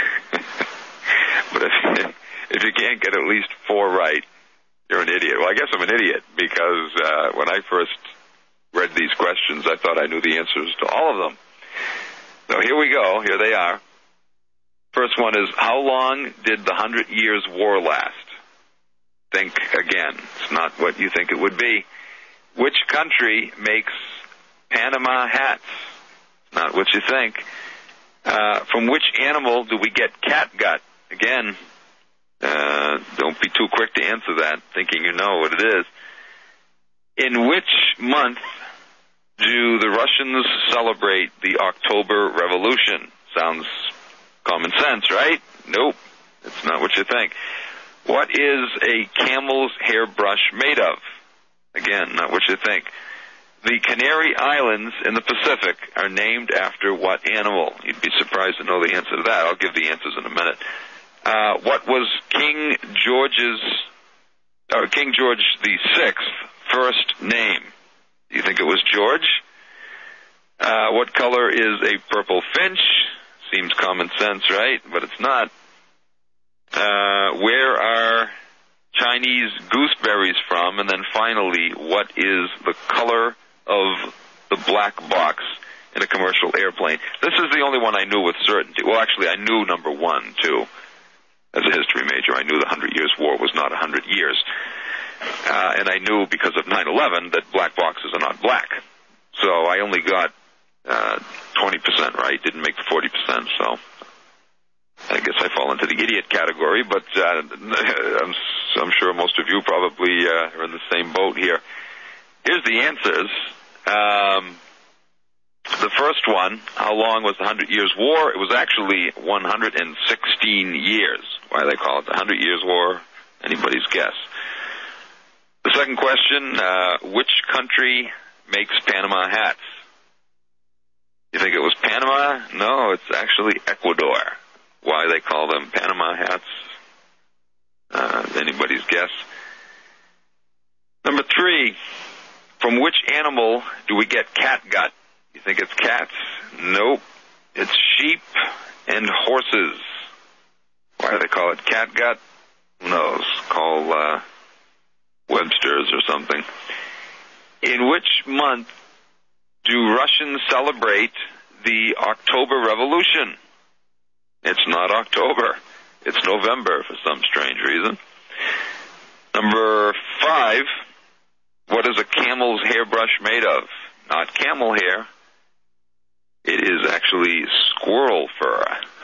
But if, if you can't get at least four right, you're an idiot. Well, I guess I'm an idiot because uh, when I first read these questions, I thought I knew the answers to all of them. So here we go. Here they are. First one is, how long did the Hundred Years' War last? Think again. It's not what you think it would be. Which country makes Panama hats? Not what you think. Uh, from which animal do we get catgut? Again, uh, don't be too quick to answer that, thinking you know what it is. In which month do the Russians celebrate the October Revolution? Sounds common sense, right? Nope. It's not what you think. What is a camel's hairbrush made of? Again, not what you think. The Canary Islands in the Pacific are named after what animal? You'd be surprised to know the answer to that. I'll give the answers in a minute. Uh, what was King George's, or King George the Sixth first name? Do you think it was George? Uh, what color is a purple finch? Seems common sense, right? But it's not. Uh, where are Chinese gooseberries from? And then finally, what is the color of the black box in a commercial airplane. This is the only one I knew with certainty. Well, actually, I knew number one, too. As a history major, I knew the Hundred Years' War was not a hundred years. Uh, and I knew because of nine eleven that black boxes are not black. So I only got uh, twenty percent right, didn't make the forty percent, so I guess I fall into the idiot category, but uh, I'm, I'm sure most of you probably uh, are in the same boat here. Here's the answers. Um, the first one, how long was the Hundred Years' War? It was actually one hundred sixteen years. Why they call it the Hundred Years' War? Anybody's guess. The second question, uh, which country makes Panama hats? You think it was Panama? No, it's actually Ecuador. Why they call them Panama hats? Uh, anybody's guess. Number three, from which animal do we get catgut? You think it's cats? Nope. It's sheep and horses. Why do they call it catgut? Who knows? Call uh, Webster's or something. In which month do Russians celebrate the October Revolution? It's not October. It's November for some strange reason. Number five, what is a camel's hairbrush made of? Not camel hair. It is actually squirrel fur.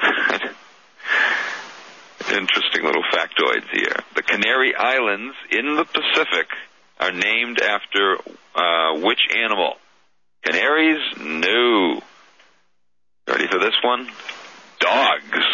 Interesting little factoids here. The Canary Islands in the Pacific are named after uh, which animal? Canaries? No. Ready for this one? Dogs.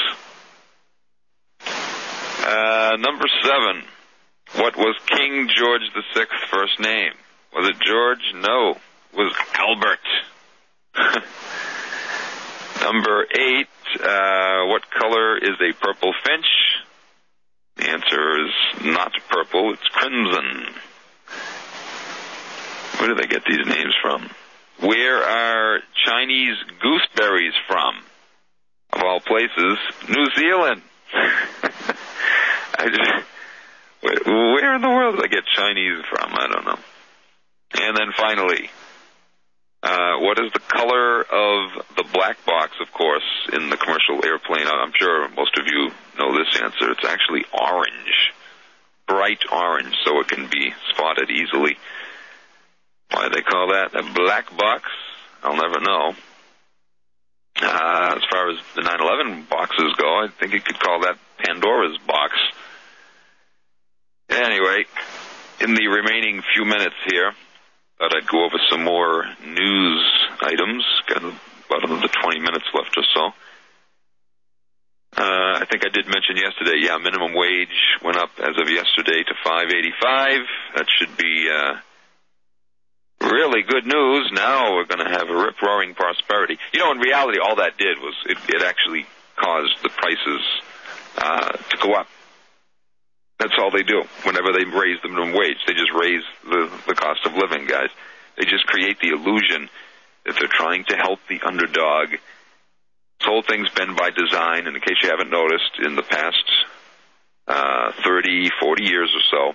Uh, number seven. What was King George the Sixth's first name? Was it George? No. It was Albert. Number eight. Uh, what color is a purple finch? The answer is not purple. It's crimson. Where do they get these names from? Where are Chinese gooseberries from? Of all places, New Zealand. I just, where in the world do I get Chinese from? I don't know. And then finally, uh, what is the color of the black box, of course, in the commercial airplane? I'm sure most of you know this answer. It's actually orange, bright orange, so it can be spotted easily. Why do they call that a black box? I'll never know. Uh, as far as the nine eleven boxes go, I think you could call that Pandora's box. Anyway, in the remaining few minutes here, thought I'd go over some more news items. Got about another twenty minutes left or so. Uh, I think I did mention yesterday, yeah, minimum wage went up as of yesterday to five eighty-five. That should be uh, really good news. Now we're going to have a rip-roaring prosperity. You know, in reality, all that did was it, it actually caused the prices uh, to go up. That's all they do. Whenever they raise the minimum wage, they just raise the, the cost of living, guys. They just create the illusion that they're trying to help the underdog. This whole thing's been by design, and in case you haven't noticed, in the past uh, thirty, forty years or so,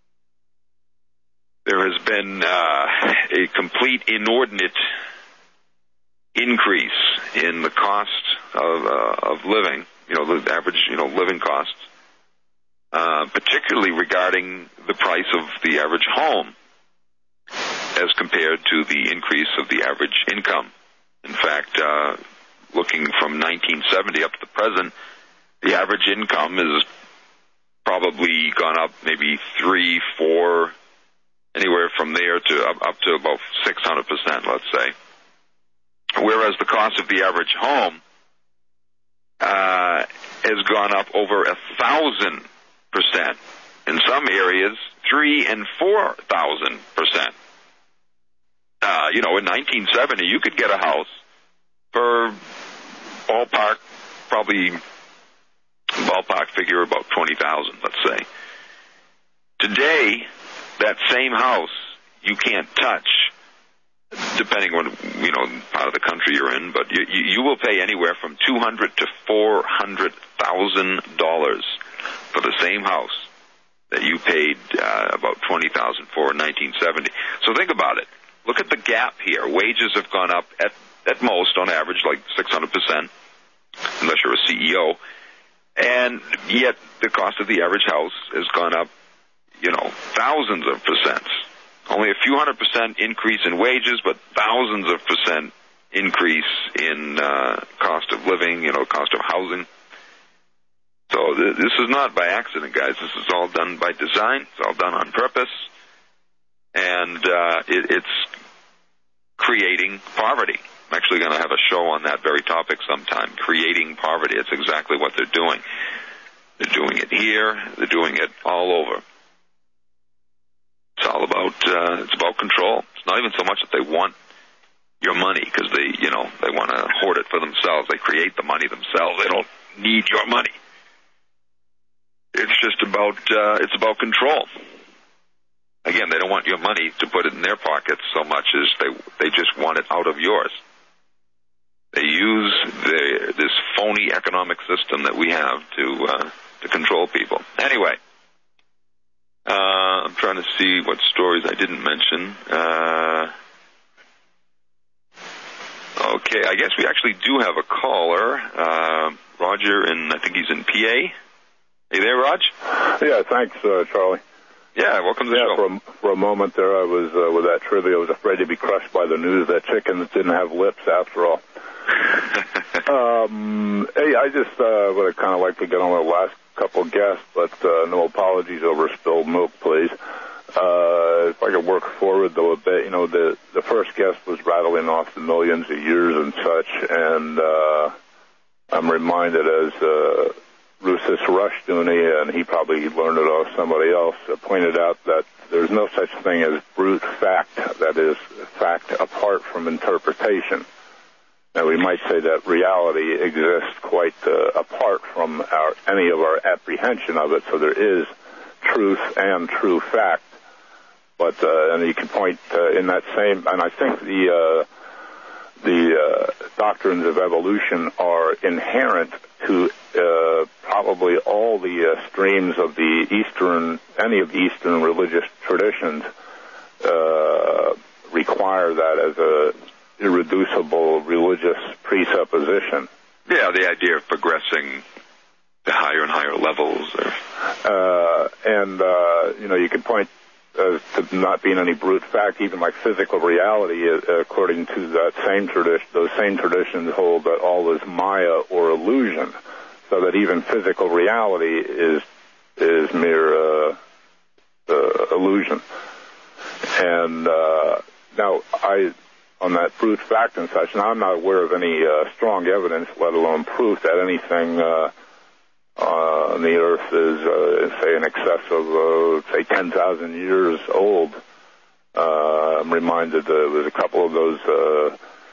there has been uh, a complete inordinate increase in the cost of, uh, of living, you know, the average, you know, living costs. Uh, particularly regarding the price of the average home as compared to the increase of the average income. In fact, uh, looking from nineteen seventy up to the present, the average income has probably gone up maybe three, four, anywhere from there to up, up to about six hundred percent, let's say. Whereas the cost of the average home uh, has gone up over a thousand percent. In some areas, three and four thousand percent. Uh, you know, in nineteen seventy, you could get a house for ballpark, probably ballpark figure about twenty thousand, let's say. Today, that same house you can't touch, depending on, you know, part of the country you're in, but you, you will pay anywhere from two hundred to four hundred thousand dollars for the same house that you paid uh, about twenty thousand dollars for in nineteen seventy. So think about it. Look at the gap here. Wages have gone up at at most, on average, like six hundred percent, unless you're a C E O. And yet the cost of the average house has gone up, you know, thousands of percents. Only a few hundred percent increase in wages, but thousands of percent increase in uh, cost of living, you know, cost of housing. So th- this is not by accident, guys. This is all done by design. It's all done on purpose. And uh, it, it's creating poverty. I'm actually going to have a show on that very topic sometime, creating poverty. It's exactly what they're doing. They're doing it here. They're doing it all over. It's all about, uh, it's about control. It's not even so much that they want your money because they, you know, they want to hoard it for themselves. They create the money themselves. They don't need your money. It's just about, uh, it's about control. Again, they don't want your money to put it in their pockets so much as they, they just want it out of yours. They use the, this phony economic system that we have to, uh, to control people. Anyway. Uh, I'm trying to see what stories I didn't mention. Uh, okay, I guess we actually do have a caller. Uh, Roger, in, I think he's in P A. Are you there, Raj? Yeah, thanks, uh, Charlie. Yeah, welcome to the yeah, show. For a, for a moment there, I was, uh, with that trivia, I was afraid to be crushed by the news that chickens didn't have lips after all. um, hey, I just uh, would have kind of liked to get on the last couple guests, but uh, no apologies over spilled milk, please. Uh, if I could work forward, though, a bit, you know, the, the first guest was rattling off the millions of years and such, and uh, I'm reminded as uh, Rousas Rushdoony, and he probably learned it off somebody else, uh, pointed out that there's no such thing as brute fact, that is, fact apart from interpretation. Now, we might say that reality exists quite uh, apart from our, any of our apprehension of it, so there is truth and true fact. But uh, and you can point uh, in that same, and I think the uh, the uh, doctrines of evolution are inherent to uh, probably all the uh, streams of the Eastern, any of the Eastern religious traditions uh, require that as a irreducible religious presupposition. Yeah, the idea of progressing to higher and higher levels. Or... Uh, and, uh, you know, you could point uh, to not being any brute fact, even like physical reality, uh, according to that same tradition. Those same traditions hold that all is Maya or illusion, so that even physical reality is is mere uh, uh, illusion. And uh, now I... on that brute fact and such. Now, I'm not aware of any uh, strong evidence, let alone proof, that anything uh, uh, on the Earth is, uh, say, in excess of, uh, say, ten thousand years old. Uh, I'm reminded uh, there was a couple of those uh,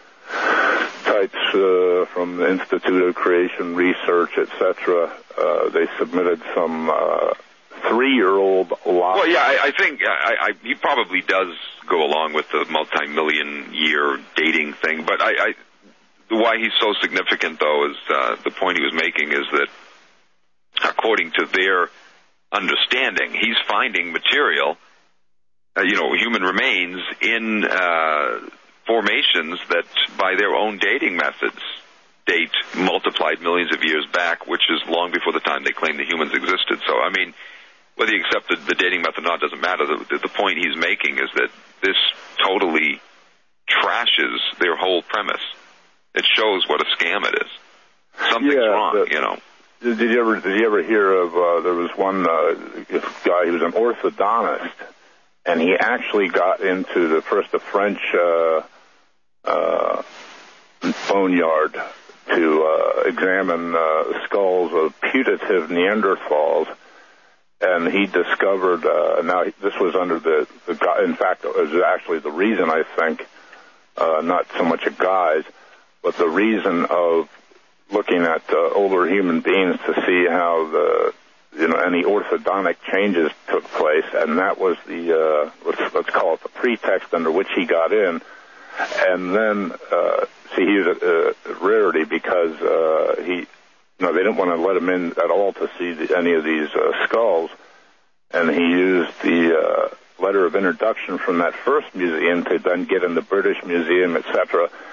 types uh, from the Institute of Creation Research, et cetera. Uh, they submitted some uh, three-year-old lot. Well, yeah, I, I think I, I, he probably does go along with the multi-million year dating thing, but I, I why he's so significant, though, is uh, the point he was making is that according to their understanding, he's finding material, uh, you know, human remains in uh, formations that by their own dating methods date multiplied millions of years back, which is long before the time they claim the humans existed. So, I mean, whether you accept the, the dating method or not doesn't matter. The, the point he's making is that this totally trashes their whole premise. It shows what a scam it is. Something's yeah, wrong, the, you know. Did you ever did you ever hear of? Uh, there was one uh, guy. He was an orthodontist, and he actually got into the first a French uh, uh, boneyard to uh, examine uh, skulls of putative Neanderthals. And he discovered, uh, now this was under the, the, in fact, it was actually the reason, I think, uh, not so much a guise, but the reason of looking at uh, older human beings to see how the, you know, any orthodontic changes took place, and that was the, uh, let's, let's call it the pretext under which he got in. And then, uh, see, he was a, a rarity because uh, he, No, they didn't want to let him in at all to see the, any of these uh, skulls, and he used the uh, letter of introduction from that first museum to then get in the British Museum, et cetera.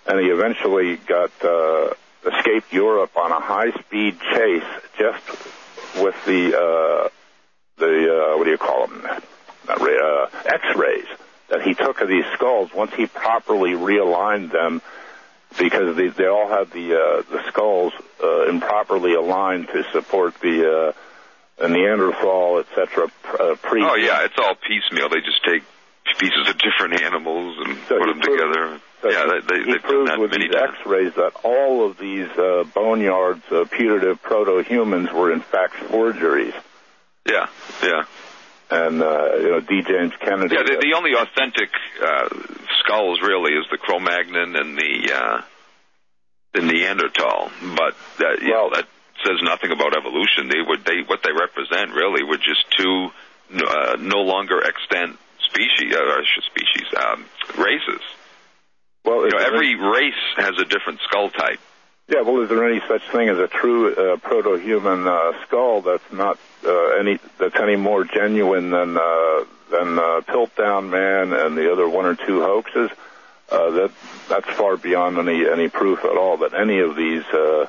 and he eventually got uh, escaped Europe on a high-speed chase just with the uh, the uh, what do you call them? Not ra- uh, X-rays that he took of these skulls. Once he properly realigned them, because they, they all had the uh, the skulls uh, improperly aligned to support the uh, Neanderthal, et cetera. Uh, pre- oh yeah, it's all piecemeal. They just take pieces of different animals and so put them proved, together. So yeah, he, they, they, he they've proved done that with many these times. X-rays that all of these uh, boneyards, uh, putative proto-humans, were in fact forgeries. Yeah, yeah. And, uh, you know, D. James Kennedy... Yeah, the, the only authentic uh, skulls, really, is the Cro-Magnon and the uh, the Neanderthal. But, that, you well, know, that says nothing about evolution. They would, they What they represent, really, were just two uh, no longer extant species, uh, species um, races. Well, you know, every race has a different skull type. Yeah, well, is there any such thing as a true uh, proto-human uh, skull that's not uh, any that's any more genuine than uh, than uh, Piltdown Man and the other one or two hoaxes? Uh, that that's far beyond any any proof at all that any of these uh,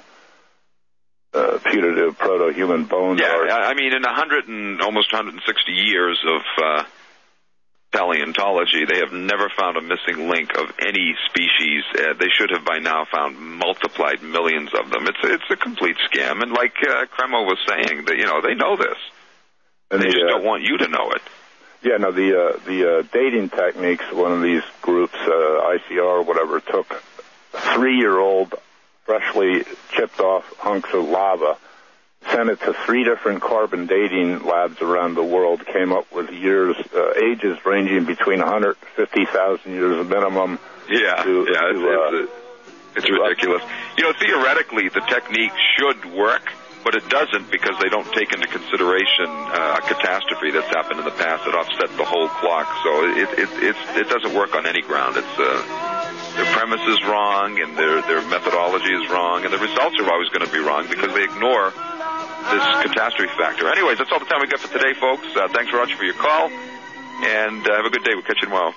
uh, putative proto-human bones yeah, are. Yeah, I mean, in a hundred and almost one hundred sixty years of uh, paleontology, they have never found a missing link of any species. Uh, they should have by now found multiplied millions of them. It's it's a complete scam, and like uh, Cremo was saying, that you know they know this. And they the, just uh, don't want you to know it. Yeah, no, the uh, the uh, dating techniques. One of these groups, uh, I C R or whatever, took three-year-old, freshly chipped off hunks of lava, sent it to three different carbon dating labs around the world, came up with years, uh, ages ranging between one hundred fifty thousand years minimum. Yeah, to, yeah, to, it's, uh, it's, it's ridiculous. You know, theoretically, the technique should work, but it doesn't because they don't take into consideration uh, a catastrophe that's happened in the past that offset the whole clock. So it it it's, it doesn't work on any ground. It's uh, their premise is wrong, and their their methodology is wrong, and the results are always going to be wrong because they ignore this catastrophe factor. Anyways, that's all the time we got for today, folks. Uh, thanks very much for your call, and uh, have a good day. We'll catch you tomorrow.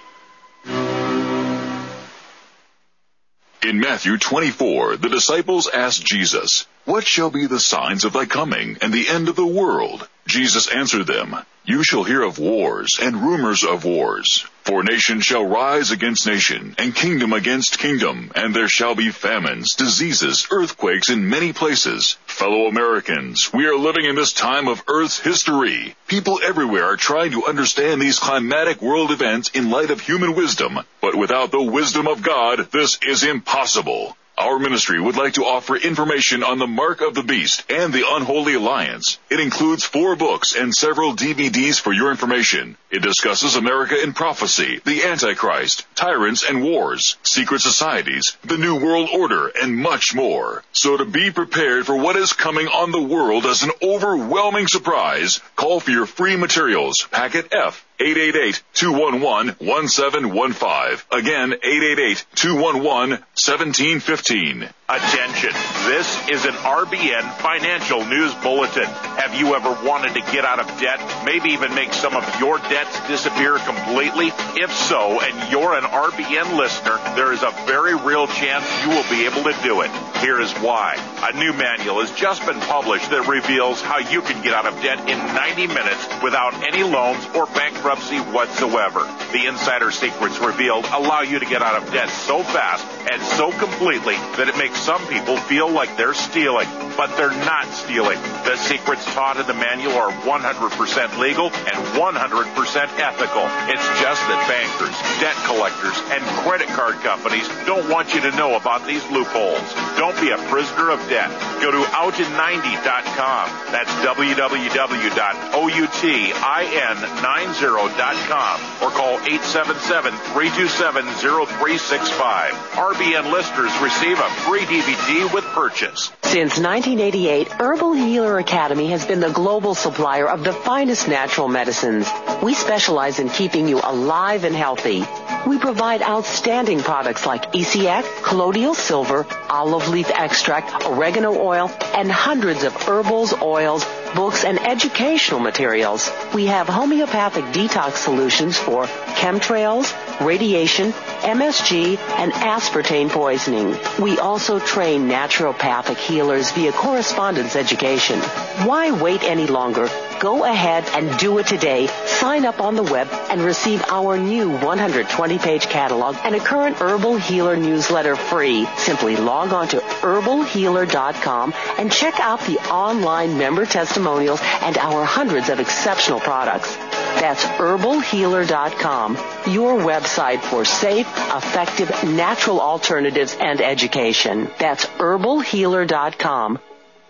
In Matthew twenty-four, the disciples asked Jesus, "What shall be the signs of thy coming and the end of the world?" Jesus answered them, "You shall hear of wars and rumors of wars. For nation shall rise against nation, and kingdom against kingdom, and there shall be famines, diseases, earthquakes in many places." Fellow Americans, we are living in this time of Earth's history. People everywhere are trying to understand these climatic world events in light of human wisdom, but without the wisdom of God, this is impossible. Our ministry would like to offer information on the Mark of the Beast and the Unholy Alliance. It includes four books and several D V Ds for your information. It discusses America in prophecy, the Antichrist, tyrants and wars, secret societies, the New World Order, and much more. So to be prepared for what is coming on the world as an overwhelming surprise, call for your free materials, packet F, eight eight eight, two one one, one seven one five. Again, eight eight eight, two one one, one seven one five. Attention, this is an R B N financial news bulletin. Have you ever wanted to get out of debt, maybe even make some of your debts disappear completely? If so, and you're an R B N listener, there is a very real chance you will be able to do it. Here is why. A new manual has just been published that reveals how you can get out of debt in ninety minutes without any loans or bankruptcy whatsoever. The insider secrets revealed allow you to get out of debt so fast and so completely that it makes some people feel like they're stealing, but they're not stealing. The secrets taught in the manual are one hundred percent legal and one hundred percent ethical. It's just that bankers, debt collectors, and credit card companies don't want you to know about these loopholes. Don't be a prisoner of debt. Go to out in ninety dot com. That's w w w dot outin ninety dot com or call eight seven seven, three two seven, zero three six five. R B N listeners receive a free D V D with purchase. Since nineteen eighty-eight, Herbal Healer Academy has been the global supplier of the finest natural medicines. We specialize in keeping you alive and healthy. We provide outstanding products like E C X, colloidal silver, olive leaf extract, oregano oil, and hundreds of herbals, oils, books, and educational materials. We have homeopathic detox solutions for chemtrails, radiation, M S G, and aspartame poisoning. We also train naturopathic healers via correspondence education. Why wait any longer? Go ahead and do it today. Sign up on the web and receive our new one hundred twenty page catalog and a current Herbal Healer newsletter free. Simply log on to herbal healer dot com and check out the online member testimonials and our hundreds of exceptional products. That's herbal healer dot com, your website for safe, effective, natural alternatives and education. That's herbal healer dot com.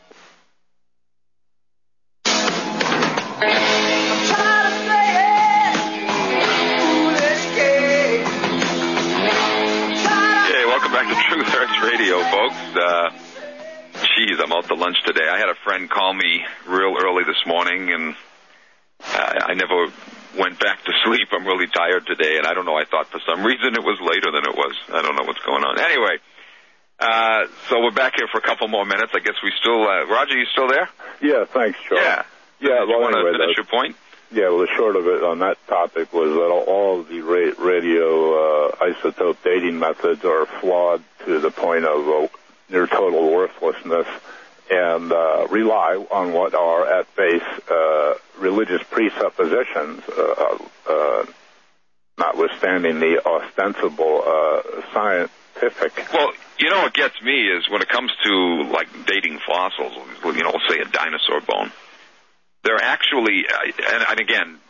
Back to Truth Hurts Radio, folks. Uh, geez, I'm out to lunch today. I had a friend call me real early this morning, and uh, I never went back to sleep. I'm really tired today, and I don't know. I thought for some reason it was later than it was. I don't know what's going on. Anyway, uh, so we're back here for a couple more minutes. I guess we still... Uh, Roger, you still there? Yeah, thanks, Charles. Yeah. Yeah, Did you well, want to anyway, finish though. your point? Yeah, well, the short of it on that topic was that all of the ra- radio uh, isotope dating methods are flawed to the point of uh, near total worthlessness and uh, rely on what are at base uh, religious presuppositions, uh, uh, notwithstanding the ostensible uh, scientific. Well, you know what gets me is when it comes to, like, dating fossils, you know, say a dinosaur bone. They're actually, and, and again,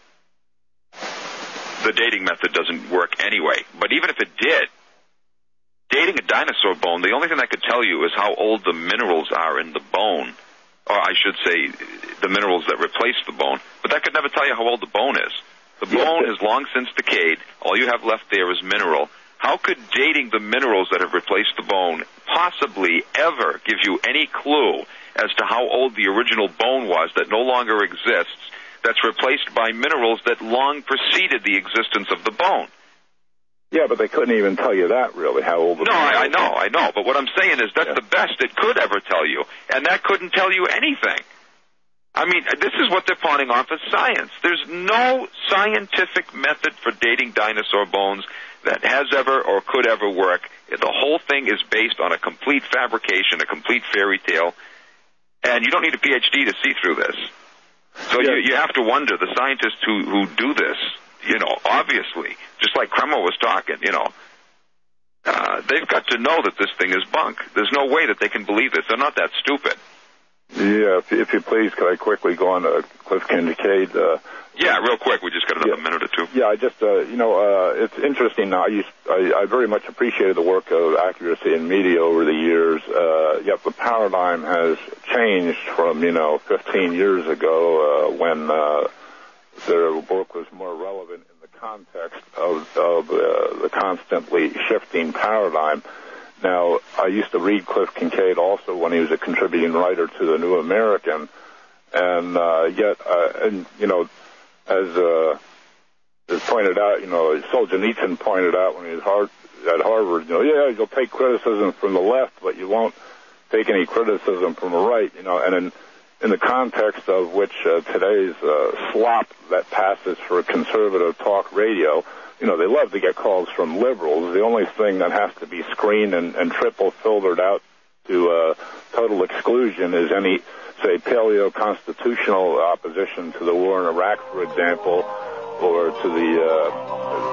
the dating method doesn't work anyway, but even if it did, dating a dinosaur bone, the only thing that could tell you is how old the minerals are in the bone, or I should say the minerals that replace the bone, but that could never tell you how old the bone is. The bone has long since decayed. All you have left there is mineral. How could dating the minerals that have replaced the bone possibly ever give you any clue as to how old the original bone was that no longer exists, that's replaced by minerals that long preceded the existence of the bone? Yeah, but they couldn't even tell you that, really, how old the No, bone I, I is. know, I know. But what I'm saying is that's Yeah. the best it could ever tell you, and that couldn't tell you anything. I mean, this is what they're pawning off as science. There's no scientific method for dating dinosaur bones that has ever or could ever work. The whole thing is based on a complete fabrication, a complete fairy tale, and you don't need a P H D to see through this. So Yeah. you, you have to wonder, the scientists who, who do this, you know, obviously, just like Kreml was talking, you know, uh, they've got to know that this thing is bunk. There's no way that they can believe this. They're not that stupid. Yeah, if, if you please, could I quickly go on to Cliff Kincaid? Uh, Yeah, real quick. We just got another Yeah. minute or two. Yeah, I just, uh, you know, uh, it's interesting now. I, used, I, I very much appreciated the work of accuracy in media over the years, uh, yet the paradigm has changed from, you know, fifteen years ago uh, when uh, their work was more relevant in the context of, of uh, the constantly shifting paradigm. Now, I used to read Cliff Kincaid also when he was a contributing writer to the New American, and uh, yet, uh, and you know, as uh, as pointed out, you know, Solzhenitsyn pointed out when he was hard, at Harvard, you know, yeah, you'll take criticism from the left, but you won't take any criticism from the right, you know, and in in the context of which uh, today's uh, slop that passes for conservative talk radio. You know, they love to get calls from liberals. The only thing that has to be screened and, and triple filtered out to uh, total exclusion is any, say, paleo-constitutional opposition to the war in Iraq, for example, or to the uh,